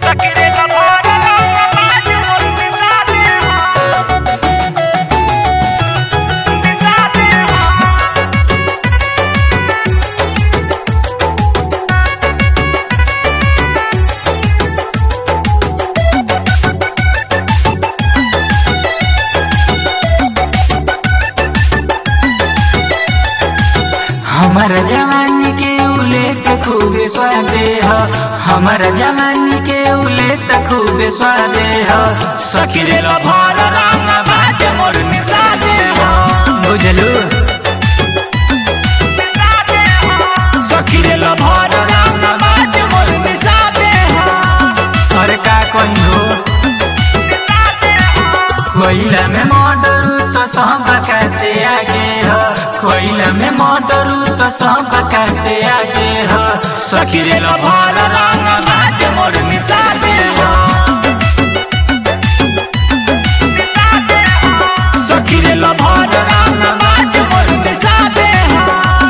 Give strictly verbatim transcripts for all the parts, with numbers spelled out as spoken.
हमारा जवानी के उले त खूबे स्वादे ह हमारा जवानी के उले त खूबे स्वादे ह सखीरे ल भर रंग बाज मोर निसादे ह बुझलु सखीरे ल भर रंग बाज मोर निसादे ह अरे का कहियो कोइला में मॉडल तो सब कैसे आगे हो कोइला में मॉडल तो सब कैसे आगे हो सखीरे ल भर रंग बाज मोर निसादे हो सखीरे ल भर रंग बाज मोर निसादे हो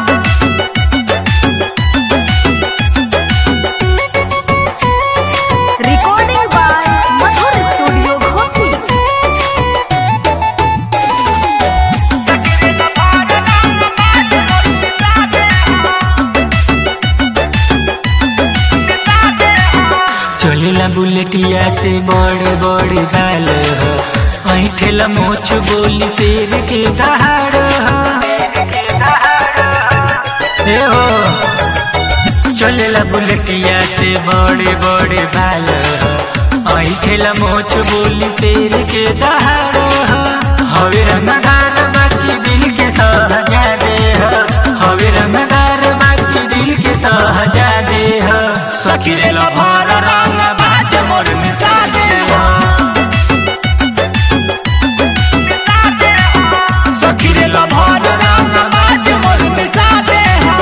Recording by Madhur Studio Ghosi. चलेला बुलेटिया से बड़े बड़े बाल हो ऐठेला मोछ बोली शेर के दहाड़ हो ए हो चलेला बुलेटिया से बड़े बड़े बाल हो ऐठेला मोछ बोली शेर के दहाड़ हो हवे रंगदार बाकी दिल के सहजा दे हो हवे रंगदार बाकी दिल के सहजा दे हो सखीरे ल भर रंग बाज मोर निसादे हो सखीरे ल भर रंग बाज मोर निसादे हो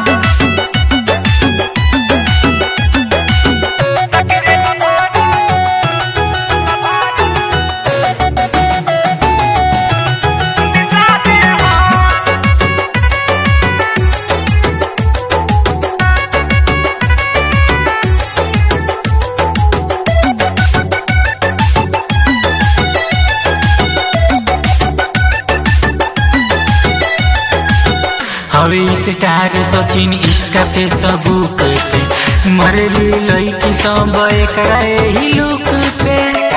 हवे स्टार सचिन इंस्टा पे सबूक पे मरली लईकी सब एकरा ही लुक पे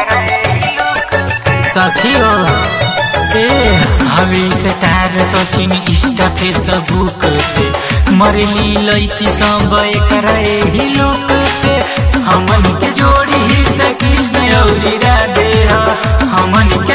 सखियो ए हवे स्टार सचिन इंस्टा पे सबूक पे मरली लईकी सब एकरा ही लुक पे हमन के जोड़ी ही त कृष्ण औरी राधे हमन